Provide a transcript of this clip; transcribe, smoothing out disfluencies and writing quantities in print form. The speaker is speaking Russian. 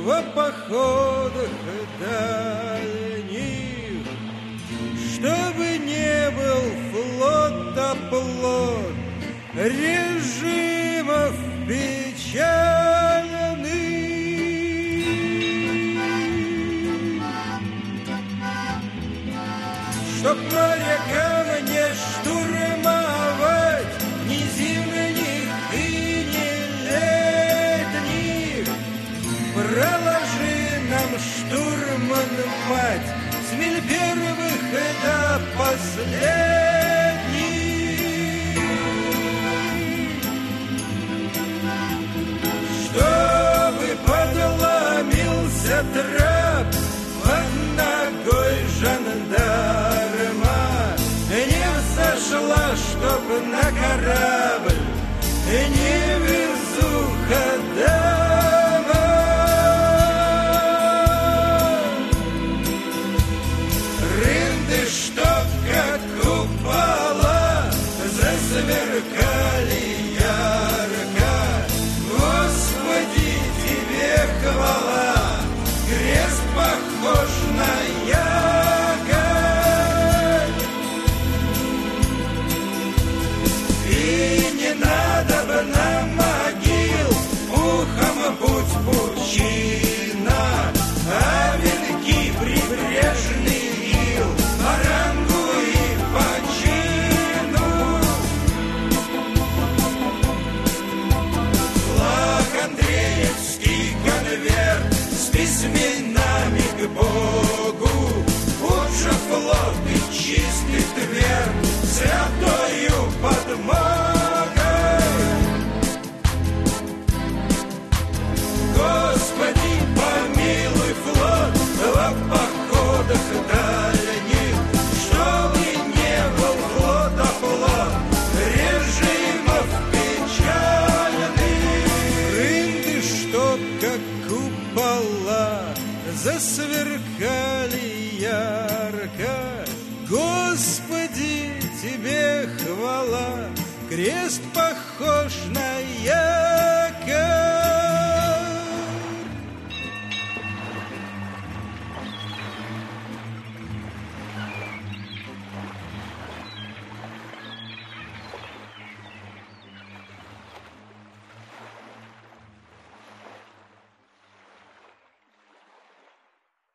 в походах дальних, чтобы не был флот оплот режимов печальных, чтоб морякам не штурмовать ни зимних и ни летних. Проложи нам, штурман, мать, с миль первых до последних, чтобы подломился трап под ногой жандарма, не взошла, чтоб на корабль не везуха дама. Рынды, чтоб как купола засверкали ярко, Господи, тебе хвала, крест похож на якорь. И не надо бы нам могил, ухом будь пучина, а венки прибрежный ил, по рангу и по чину. Флаг Андреевский конверт с письменами к Богу, лучше флот и чистый тверд святою подмогой. Господи, помилуй флот в походах дальних, чтобы не был флот оплот режимов печальных. Рынды, чтоб как купола засверкали ярко, Господи, тебе хвала, крест похож